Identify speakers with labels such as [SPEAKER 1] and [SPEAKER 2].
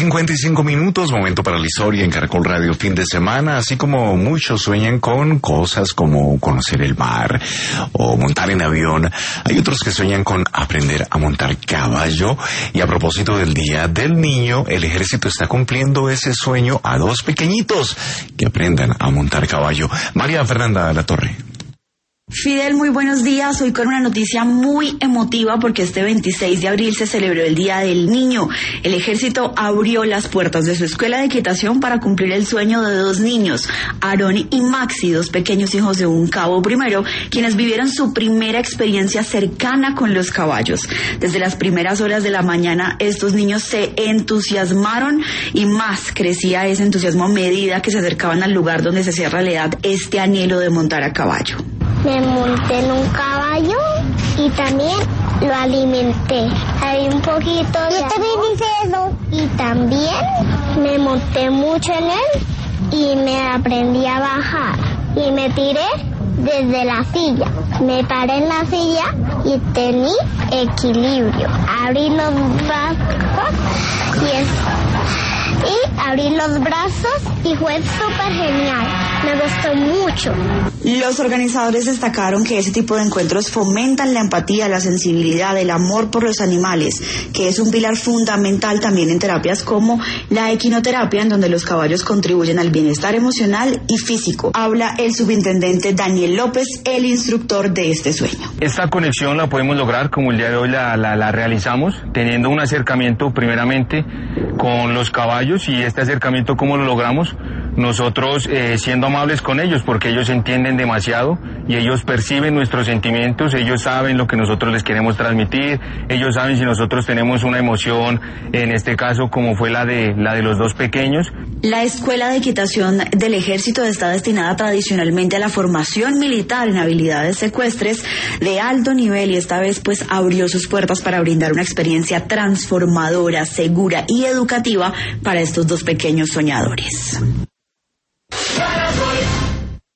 [SPEAKER 1] 55 minutos, momento para la historia en Caracol Radio fin de semana. Así como muchos sueñan con cosas como conocer el mar o montar en avión, hay otros que sueñan con aprender a montar caballo. Y a propósito del Día del Niño, el ejército está cumpliendo ese sueño a dos pequeñitos que aprendan a montar caballo. María Fernanda Latorre.
[SPEAKER 2] Fidel, muy buenos días. Hoy con una noticia muy emotiva porque este 26 de abril se celebró el Día del Niño. El ejército abrió las puertas de su escuela de equitación para cumplir el sueño de dos niños, Aarón y Maxi, dos pequeños hijos de un cabo primero, quienes vivieron su primera experiencia cercana con los caballos. Desde las primeras horas de la mañana, estos niños se entusiasmaron y más crecía ese entusiasmo a medida que se acercaban al lugar donde se hacía realidad este anhelo de montar a caballo.
[SPEAKER 3] Me monté en un caballo y también lo alimenté. Hay un poquito de... Yo también hice eso. Y también me monté mucho en él y me aprendí a bajar. Y me tiré desde la silla. Me paré en la silla y tenía equilibrio. Abrí los brazos y abrí los brazos y fue súper genial. Me gustó mucho.
[SPEAKER 2] Los organizadores destacaron que ese tipo de encuentros fomentan la empatía, la sensibilidad, el amor por los animales, que es un pilar fundamental también en terapias como la equinoterapia, en donde los caballos contribuyen al bienestar emocional y físico. Habla el subintendente Daniel López, el instructor de este sueño.
[SPEAKER 4] Esta conexión la podemos lograr como el día de hoy la realizamos, teniendo un acercamiento primeramente con los caballos. Y este acercamiento, ¿cómo lo logramos? Nosotros siendo amables con ellos, porque ellos entienden demasiado y ellos perciben nuestros sentimientos, ellos saben lo que nosotros les queremos transmitir, ellos saben si nosotros tenemos una emoción, en este caso como fue la de los dos pequeños.
[SPEAKER 2] La Escuela de Equitación del Ejército está destinada tradicionalmente a la formación militar en habilidades ecuestres de alto nivel y esta vez pues abrió sus puertas para brindar una experiencia transformadora, segura y educativa para estos dos pequeños soñadores.